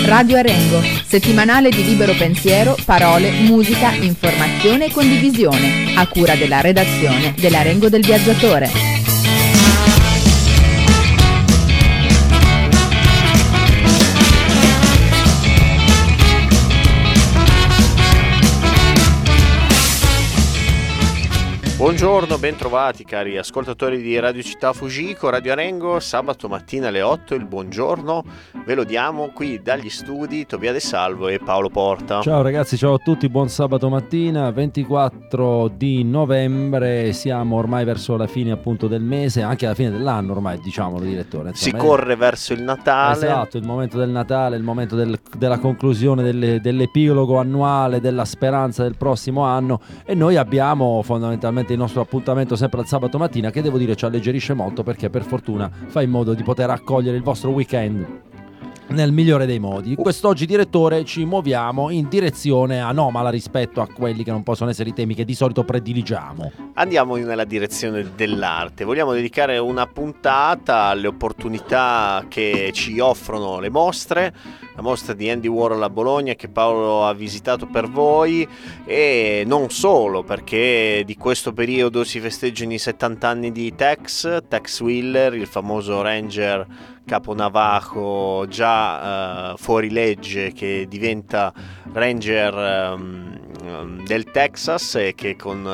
Radio Arengo, settimanale di libero pensiero, parole, musica, informazione e condivisione, a cura della redazione dell'Arengo del Viaggiatore. Buongiorno, bentrovati cari ascoltatori di Radio Città Fujiko, Radio Arengo, sabato mattina alle 8 il buongiorno ve lo diamo qui dagli studi Tobia De Salvo e Paolo Porta. Ciao ragazzi, ciao a tutti, buon sabato mattina, 24 di novembre, siamo ormai verso la fine appunto del mese, anche alla fine dell'anno ormai, diciamolo direttore. Insomma, si corre verso il Natale. Esatto, il momento del Natale, il momento della conclusione dell'epilogo annuale, della speranza del prossimo anno, e noi abbiamo fondamentalmente il nostro appuntamento sempre al sabato mattina, che devo dire ci alleggerisce molto, perché per fortuna fa in modo di poter accogliere il vostro weekend nel migliore dei modi. Quest'oggi, direttore, ci muoviamo in direzione anomala rispetto a quelli che non possono essere i temi che di solito prediligiamo. Andiamo nella direzione dell'arte. Vogliamo dedicare una puntata alle opportunità che ci offrono le mostre. La mostra di Andy Warhol a Bologna, che Paolo ha visitato per voi, e non solo, perché di questo periodo si festeggiano i 70 anni di Tex Willer, il famoso ranger capo navajo già fuori legge, che diventa ranger del Texas e che con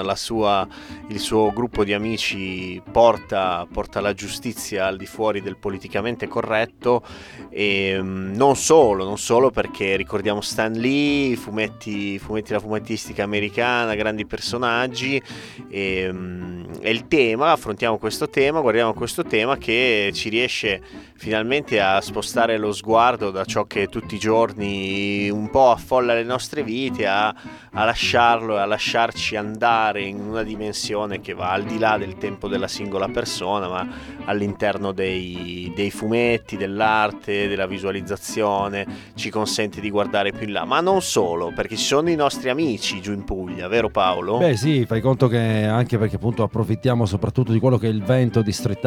il suo gruppo di amici porta la giustizia al di fuori del politicamente corretto. E non solo, perché ricordiamo Stan Lee, fumetti, la fumettistica americana, grandi personaggi, e il tema, affrontiamo questo tema, guardiamo questo tema che ci riesce finalmente a spostare lo sguardo da ciò che tutti i giorni un po' affolla le nostre vite, a lasciarlo e a lasciarci andare in una dimensione che va al di là del tempo della singola persona, ma all'interno dei fumetti, dell'arte, della visualizzazione, ci consente di guardare più in là. Ma non solo, perché ci sono i nostri amici giù in Puglia, vero Paolo? Beh sì, fai conto che anche perché appunto approfittiamo soprattutto di quello che è il vento di street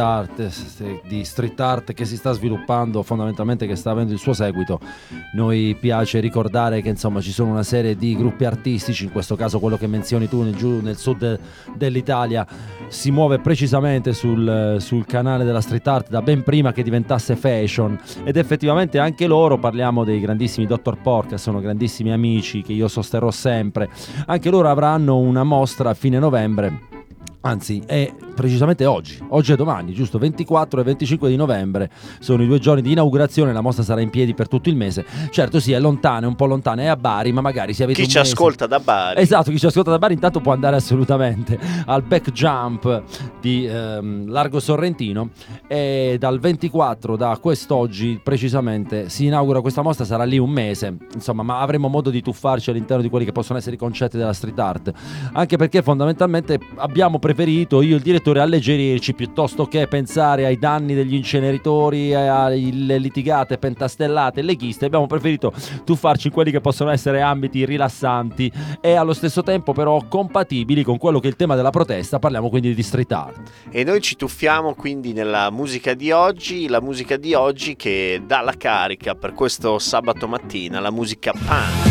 art che si sta sviluppando, fondamentalmente, che sta avendo il suo seguito. Noi piace ricordare che insomma ci sono una serie di gruppi artistici, in questo caso quello che menzioni tu nel sud dell'Italia si muove precisamente sul canale della street art da ben prima che diventasse fashion, ed effettivamente anche loro, parliamo dei grandissimi Dr. Porca, sono grandissimi amici che io sosterrò sempre, anche loro avranno una mostra a fine novembre. Anzi, è precisamente oggi e domani, giusto? 24 e 25 di novembre sono i 2 giorni di inaugurazione. La mostra sarà in piedi per tutto il mese. Certo, sì, è lontana, è un po' lontana, è a Bari, ma magari se avete chi ci ascolta da Bari. Esatto, chi ci ascolta da Bari intanto può andare assolutamente al Back Jump di Largo Sorrentino, e dal 24, da quest'oggi precisamente, si inaugura questa mostra, sarà lì un mese, insomma, ma avremo modo di tuffarci all'interno di quelli che possono essere i concetti della street art, anche perché fondamentalmente abbiamo preferito, io e il direttore, alleggerirci piuttosto che pensare ai danni degli inceneritori, alle litigate pentastellate, leghiste. Abbiamo preferito tuffarci in quelli che possono essere ambiti rilassanti e allo stesso tempo però compatibili con quello che è il tema della protesta. Parliamo quindi di street art. E noi ci tuffiamo quindi nella musica di oggi, la musica di oggi che dà la carica per questo sabato mattina, la musica punk.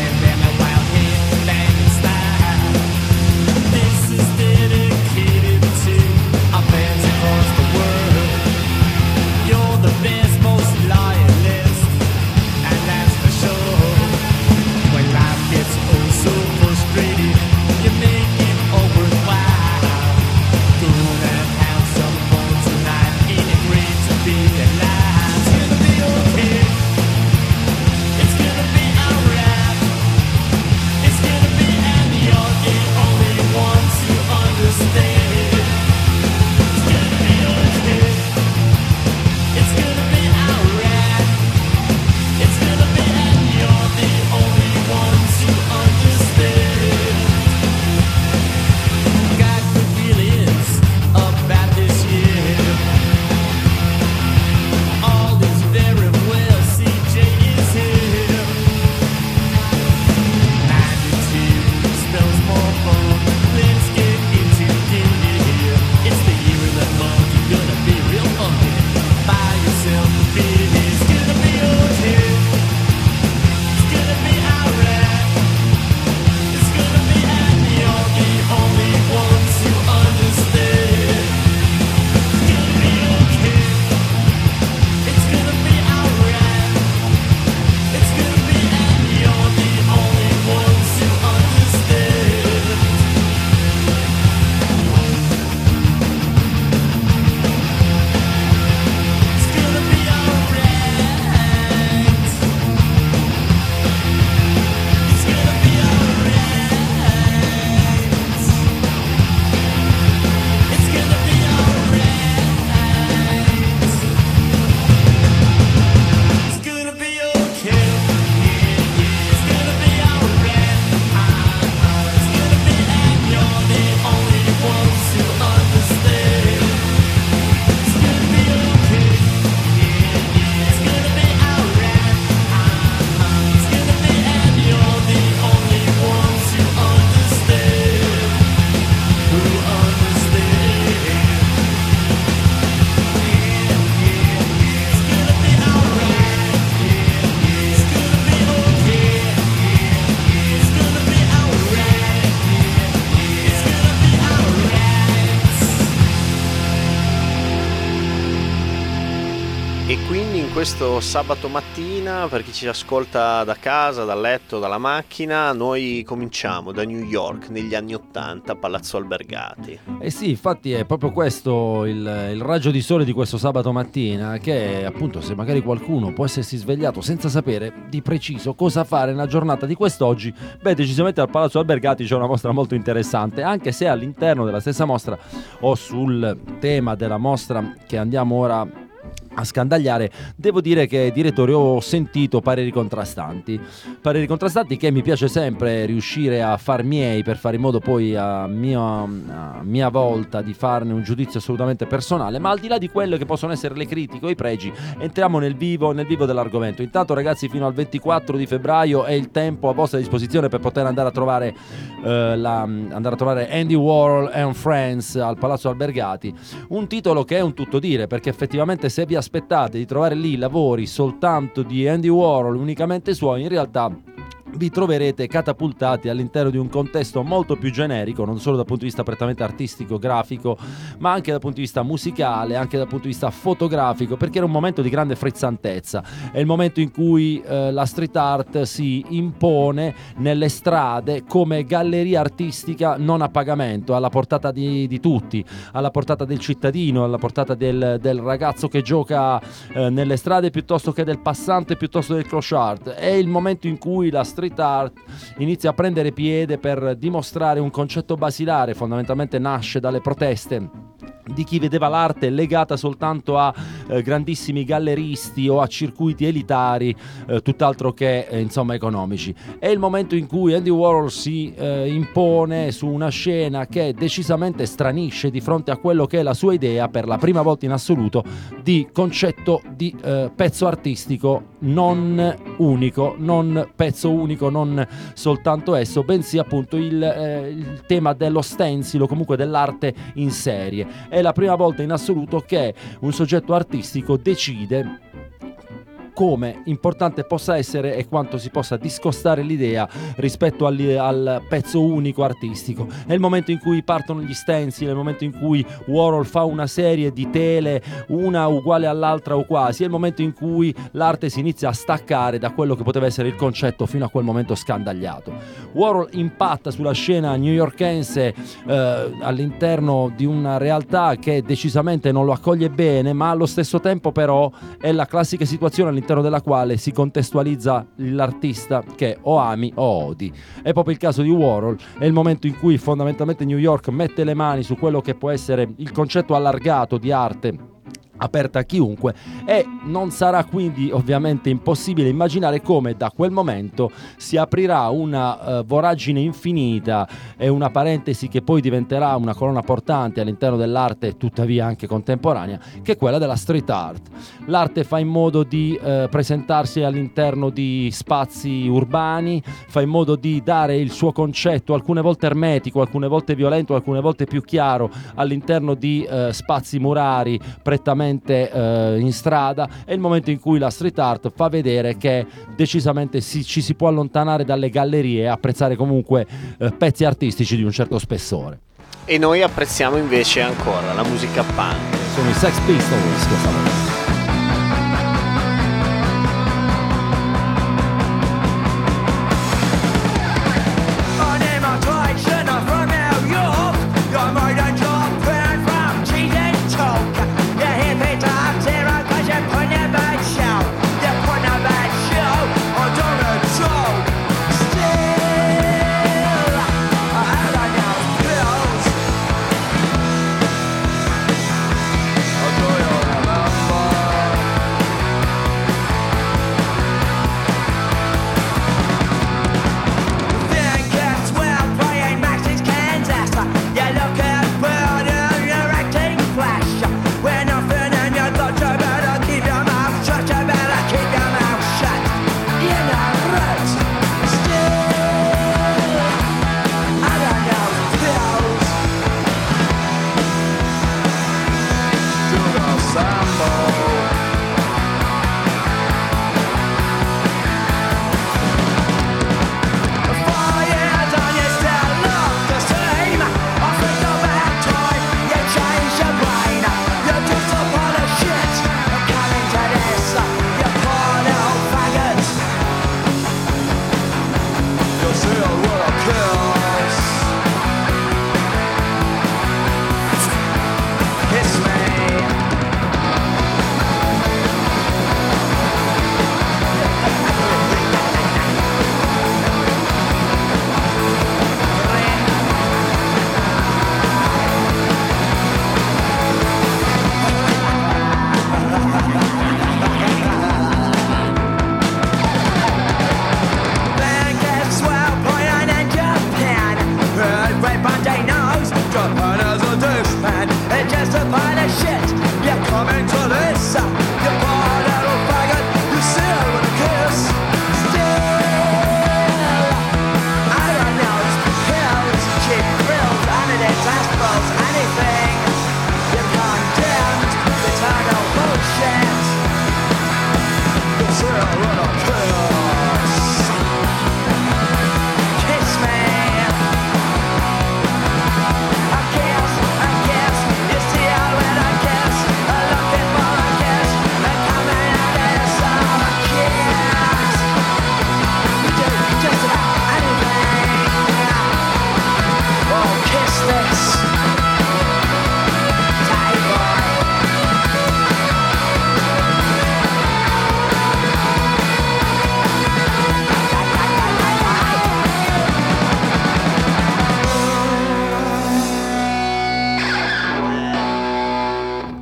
This is dedicated questo sabato mattina, per chi ci ascolta da casa, dal letto, dalla macchina, noi cominciamo da New York negli anni '80, Palazzo Albergati. Eh sì, infatti è proprio questo il raggio di sole di questo sabato mattina, che appunto, se magari qualcuno può essersi svegliato senza sapere di preciso cosa fare nella giornata di quest'oggi, beh, decisamente al Palazzo Albergati c'è una mostra molto interessante, anche se all'interno della stessa mostra o sul tema della mostra che andiamo ora a scandagliare, devo dire che, direttore, ho sentito pareri contrastanti che mi piace sempre riuscire a far miei, per fare in modo poi a mia volta di farne un giudizio assolutamente personale. Ma al di là di quello che possono essere le critiche o i pregi, entriamo nel vivo dell'argomento. Intanto, ragazzi, fino al 24 di febbraio è il tempo a vostra disposizione per poter andare a trovare Andy Warhol and Friends al Palazzo Albergati, un titolo che è un tutto dire, perché effettivamente se vi aspettate di trovare lì lavori soltanto di Andy Warhol, unicamente suoi, in realtà vi troverete catapultati all'interno di un contesto molto più generico, non solo dal punto di vista prettamente artistico, grafico, ma anche dal punto di vista musicale, anche dal punto di vista fotografico, perché era un momento di grande frizzantezza. È il momento in cui la street art si impone nelle strade come galleria artistica non a pagamento, alla portata di tutti, alla portata del cittadino, alla portata del ragazzo che gioca nelle strade, piuttosto che del passante, piuttosto del clochard. È il momento in cui la street art inizia a prendere piede per dimostrare un concetto basilare, fondamentalmente nasce dalle proteste di chi vedeva l'arte legata soltanto a grandissimi galleristi o a circuiti elitari, tutt'altro che insomma economici. È il momento in cui Andy Warhol si impone su una scena che decisamente stranisce di fronte a quello che è la sua idea, per la prima volta in assoluto, di concetto di pezzo artistico non unico, non pezzo unico, non soltanto esso, bensì appunto il tema dello stencil o comunque dell'arte in serie. È la prima volta in assoluto che un soggetto artistico decide come importante possa essere e quanto si possa discostare l'idea rispetto al pezzo unico artistico. È il momento in cui partono gli stencil, è il momento in cui Warhol fa una serie di tele, una uguale all'altra o quasi, è il momento in cui l'arte si inizia a staccare da quello che poteva essere il concetto fino a quel momento scandagliato. Warhol impatta sulla scena newyorkense all'interno di una realtà che decisamente non lo accoglie bene, ma allo stesso tempo però è la classica situazione all'interno della quale si contestualizza l'artista che o ami o odi. È proprio il caso di Warhol, è il momento in cui fondamentalmente New York mette le mani su quello che può essere il concetto allargato di arte aperta a chiunque, e non sarà quindi ovviamente impossibile immaginare come da quel momento si aprirà una voragine infinita e una parentesi che poi diventerà una colonna portante all'interno dell'arte, tuttavia anche contemporanea, che è quella della street art. L'arte fa in modo di presentarsi all'interno di spazi urbani, fa in modo di dare il suo concetto, alcune volte ermetico, alcune volte violento, alcune volte più chiaro, all'interno di spazi murari prettamente in strada. È il momento in cui la street art fa vedere che decisamente ci si può allontanare dalle gallerie e apprezzare comunque pezzi artistici di un certo spessore. E noi apprezziamo invece ancora la musica punk. Sono i Sex Pistols questa volta. Do you remember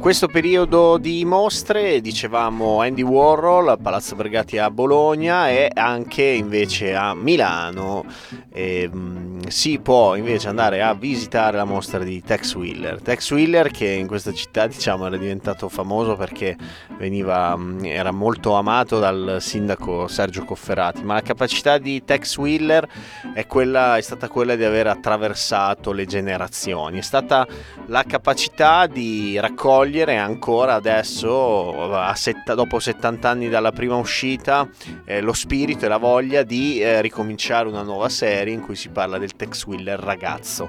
Questo periodo di mostre, dicevamo, Andy Warhol a Palazzo Brigati a Bologna e anche invece a Milano. Si può invece andare a visitare la mostra di Tex Willer. Tex Willer, che in questa città, diciamo, era diventato famoso perché era molto amato dal sindaco Sergio Cofferati, ma la capacità di Tex Willer è stata quella di aver attraversato le generazioni, è stata la capacità di raccogliere ancora adesso, dopo 70 anni dalla prima uscita, lo spirito e la voglia di ricominciare una nuova serie in cui si parla del Tex Willer ragazzo.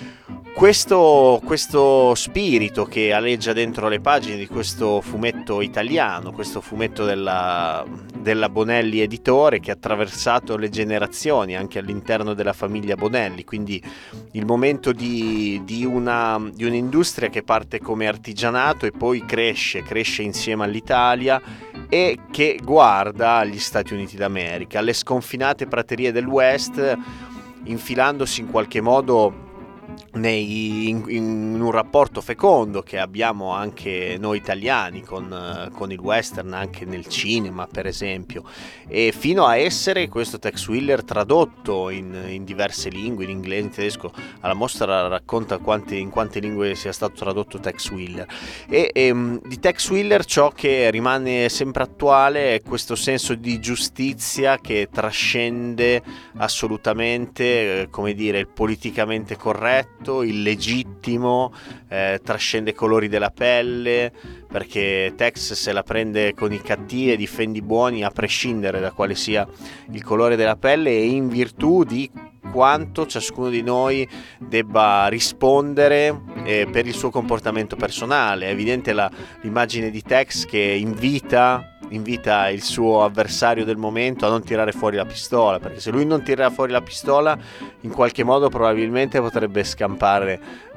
Questo spirito che aleggia dentro le pagine di questo fumetto italiano, questo fumetto della Bonelli Editore, che ha attraversato le generazioni anche all'interno della famiglia Bonelli, quindi il momento di un'industria che parte come artigianato e poi cresce insieme all'Italia e che guarda agli Stati Uniti d'America, alle sconfinate praterie del West, infilandosi in qualche modo in un rapporto fecondo che abbiamo anche noi italiani con il western, anche nel cinema per esempio, e fino a essere questo Tex Willer tradotto in diverse lingue, in inglese, in tedesco. Alla mostra racconta in quante lingue sia stato tradotto Tex Willer, e di Tex Willer ciò che rimane sempre attuale è questo senso di giustizia che trascende assolutamente, come dire, il politicamente corretto, il legittimo, trascende i colori della pelle, perché Tex se la prende con i cattivi e difende i buoni a prescindere da quale sia il colore della pelle, e in virtù di quanto ciascuno di noi debba rispondere per il suo comportamento personale. È evidente l'immagine di Tex che invita il suo avversario del momento a non tirare fuori la pistola, perché se lui non tirerà fuori la pistola in qualche modo probabilmente potrebbe scampare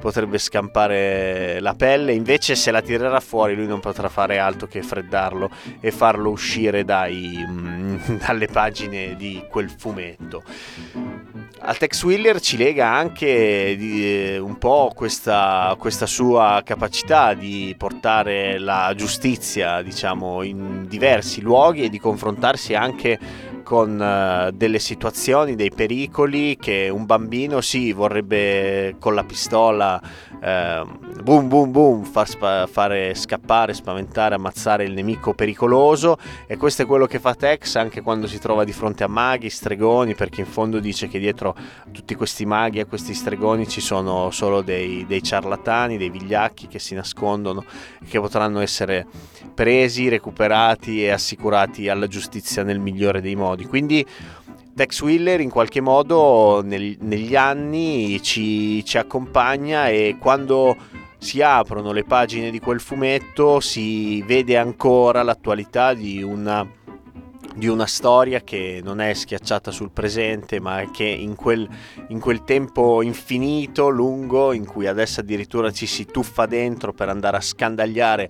la pelle, invece se la tirerà fuori lui non potrà fare altro che freddarlo e farlo uscire dalle pagine di quel fumetto. Al Tex Willer ci lega anche un po' questa sua capacità di portare la giustizia, diciamo, in diversi luoghi e di confrontarsi anche con delle situazioni, dei pericoli che un bambino vorrebbe con la pistola boom boom boom fare scappare, spaventare, ammazzare il nemico pericoloso, e questo è quello che fa Tex anche quando si trova di fronte a maghi, stregoni, perché in fondo dice che dietro tutti questi maghi e a questi stregoni ci sono solo dei ciarlatani, dei vigliacchi che si nascondono e che potranno essere presi, recuperati e assicurati alla giustizia nel migliore dei modi. Quindi Tex Willer in qualche modo negli anni ci accompagna, e quando si aprono le pagine di quel fumetto si vede ancora l'attualità di una storia che non è schiacciata sul presente, ma che in quel tempo infinito, lungo, in cui adesso addirittura ci si tuffa dentro per andare a scandagliare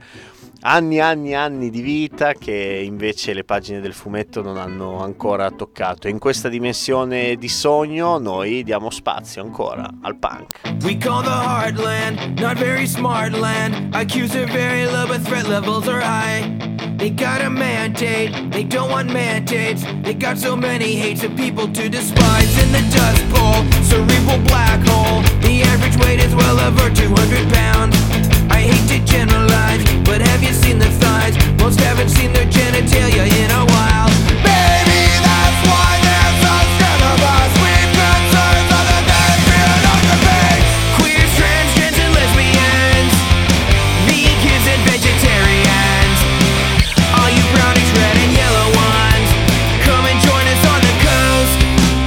anni di vita che invece le pagine del fumetto non hanno ancora toccato. E in questa dimensione di sogno noi diamo spazio ancora al punk. We call the heartland, not very smart land. IQs are very low but threat levels are high. They got a mandate, they don't want mandates. They got so many hates of people to despise. In the dust bowl, cerebral black hole. The average weight is well over 200 pounds. I hate to generalize, but have you seen the thighs? Most haven't seen their genitalia in a while. Baby, that's why there's so scared of us. We've concerns other than fearing of the pain. Queers, transgens and lesbians, vegans and vegetarians, all you brownies, red and yellow ones, come and join us on the coast.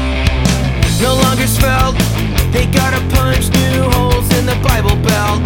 No longer svelte, they gotta punch new holes in the Bible Belt.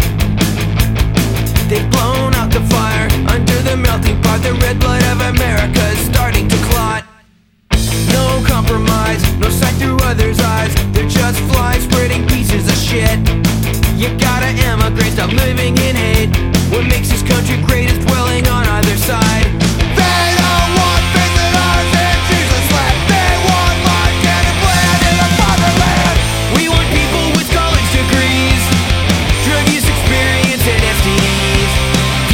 They've blown out the fire under the melting pot. The red blood of America is starting to clot. No compromise, no sight through others' eyes. They're just flies spreading pieces of shit. You gotta emigrate, stop living in hate. What makes this country great is dwelling on either side. They don't want visitors in Jesus' land. They want Montana land in the fatherland. We want people with college degrees, drug use experience and STDs.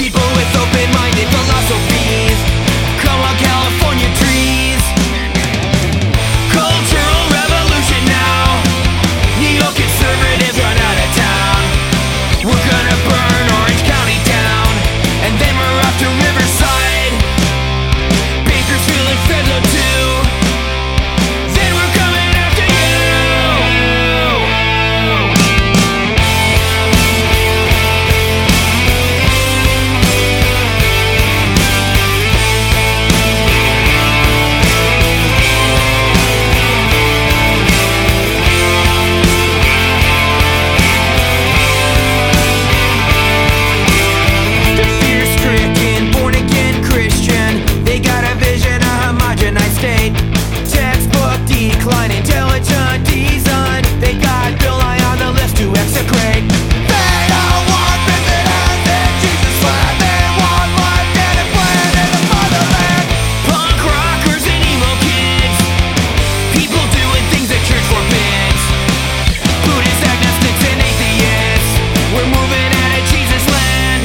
decline, intelligent design. They got Bill Nye on the list to execrate. They don't want visitors in Jesus' land. They want life dead and planned in the fatherland. Punk rockers and emo kids, people doing things that church forbids. Buddhists, agnostics, and atheists, we're moving out of Jesus' land.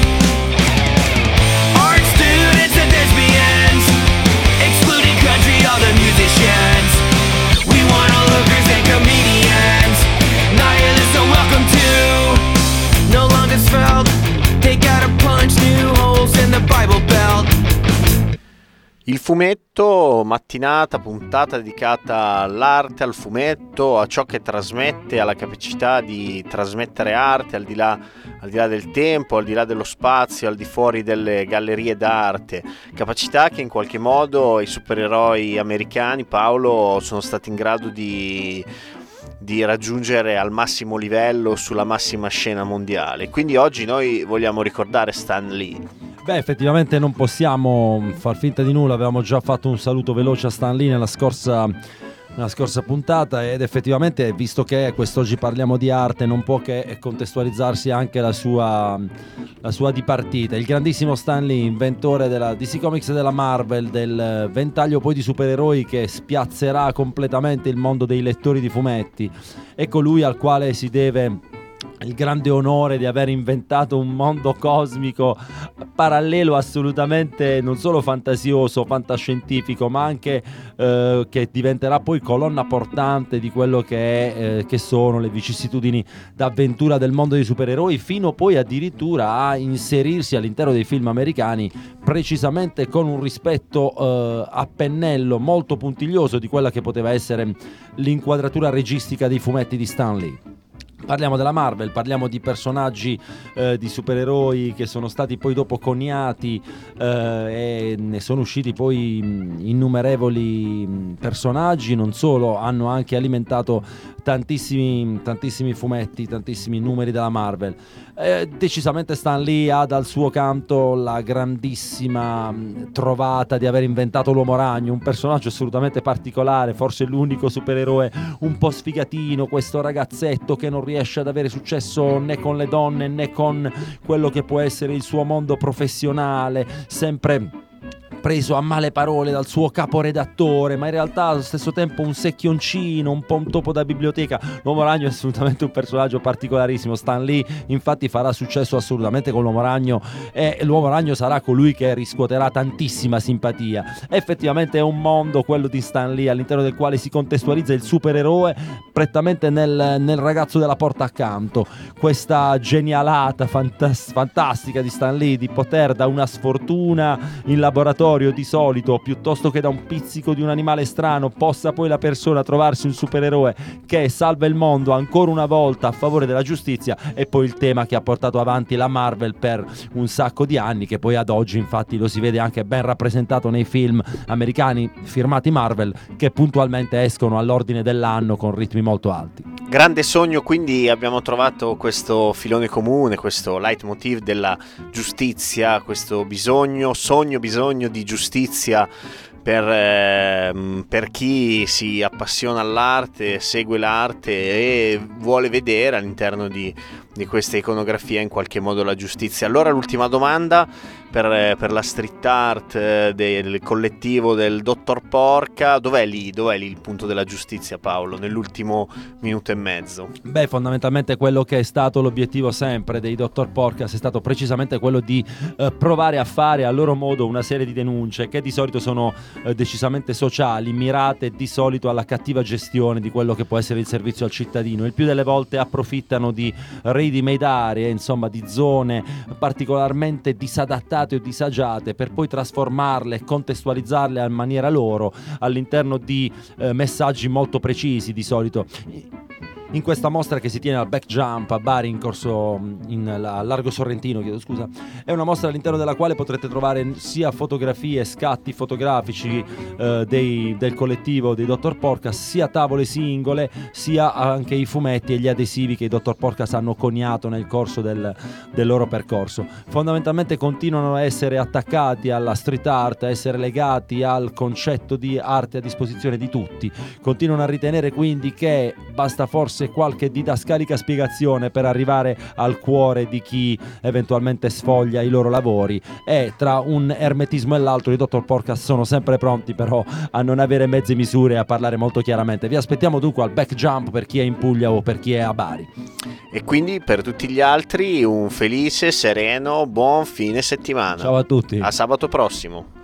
Art students and lesbians, excluding country, all the musicians. We want all hookers and comedians. Nihilists are welcome too. No longer spelled. They gotta punch new holes in the Bible Belt. Il fumetto, mattinata, puntata dedicata all'arte, al fumetto, a ciò che trasmette, alla capacità di trasmettere arte al di là del tempo, al di là dello spazio, al di fuori delle gallerie d'arte. Capacità che in qualche modo i supereroi americani, Paolo, sono stati in grado di raggiungere al massimo livello sulla massima scena mondiale. Quindi oggi noi vogliamo ricordare Stan Lee. Beh, effettivamente non possiamo far finta di nulla, avevamo già fatto un saluto veloce a Stan Lee nella scorsa puntata, ed effettivamente, visto che quest'oggi parliamo di arte, non può che contestualizzarsi anche la sua dipartita. Il grandissimo Stan Lee, inventore della DC Comics e della Marvel, del ventaglio poi di supereroi che spiazzerà completamente il mondo dei lettori di fumetti. È colui al quale si deve il grande onore di aver inventato un mondo cosmico parallelo, assolutamente non solo fantasioso, fantascientifico, ma anche che diventerà poi colonna portante di quello che sono le vicissitudini d'avventura del mondo dei supereroi, fino poi addirittura a inserirsi all'interno dei film americani, precisamente con un rispetto a pennello molto puntiglioso di quella che poteva essere l'inquadratura registica dei fumetti di Stan Lee. Parliamo della Marvel, parliamo di personaggi di supereroi che sono stati poi dopo coniati e ne sono usciti poi innumerevoli personaggi. Non solo, hanno anche alimentato tantissimi fumetti, tantissimi numeri della Marvel. Decisamente Stan Lee ha dal suo canto la grandissima trovata di aver inventato l'Uomo Ragno, un personaggio assolutamente particolare, forse l'unico supereroe un po' sfigatino, questo ragazzetto che non riesce ad avere successo né con le donne né con quello che può essere il suo mondo professionale, sempre preso a male parole dal suo caporedattore, ma in realtà allo stesso tempo un secchioncino, un po' un topo da biblioteca. L'Uomo Ragno è assolutamente un personaggio particolarissimo. Stan Lee infatti farà successo assolutamente con l'Uomo Ragno, e l'Uomo Ragno sarà colui che riscuoterà tantissima simpatia. Effettivamente è un mondo, quello di Stan Lee, all'interno del quale si contestualizza il supereroe prettamente nel ragazzo della porta accanto. Questa genialata fantastica di Stan Lee di poter, da una sfortuna in laboratorio di solito, piuttosto che da un pizzico di un animale strano, possa poi la persona trovarsi un supereroe che salva il mondo ancora una volta a favore della giustizia. E poi il tema che ha portato avanti la Marvel per un sacco di anni, che poi ad oggi infatti lo si vede anche ben rappresentato nei film americani firmati Marvel, che puntualmente escono all'ordine dell'anno con ritmi molto alti. Grande sogno, quindi abbiamo trovato questo filone comune, questo leitmotiv della giustizia, questo bisogno di giustizia per chi si appassiona all'arte, segue l'arte e vuole vedere all'interno di questa iconografia in qualche modo la giustizia. Allora l'ultima domanda per la street art del collettivo del Dottor Porca: dov'è lì il punto della giustizia, Paolo, nell'ultimo minuto e mezzo? Beh, fondamentalmente quello che è stato l'obiettivo sempre dei Dottor Porcas è stato precisamente quello di provare a fare a loro modo una serie di denunce che di solito sono decisamente sociali, mirate di solito alla cattiva gestione di quello che può essere il servizio al cittadino. Il più delle volte approfittano di ready-made aree, insomma di zone particolarmente disadattate o disagiate, per poi trasformarle e contestualizzarle a maniera loro all'interno di messaggi molto precisi di solito. in questa mostra che si tiene al Back Jump a Bari in corso a Largo Sorrentino, chiedo scusa. È una mostra all'interno della quale potrete trovare sia fotografie, scatti fotografici del collettivo dei Dr. Porcas, sia tavole singole, sia anche i fumetti e gli adesivi che i Dr. Porcas hanno coniato nel corso del loro percorso. Fondamentalmente continuano a essere attaccati alla street art, a essere legati al concetto di arte a disposizione di tutti. Continuano a ritenere quindi che basta forse qualche didascalica spiegazione per arrivare al cuore di chi eventualmente sfoglia i loro lavori, e tra un ermetismo e l'altro i Dr. Porcas sono sempre pronti però a non avere mezze misure e a parlare molto chiaramente. Vi aspettiamo dunque al Back Jump per chi è in Puglia o per chi è a Bari. E quindi per tutti gli altri un felice, sereno, buon fine settimana. Ciao a tutti. A sabato prossimo.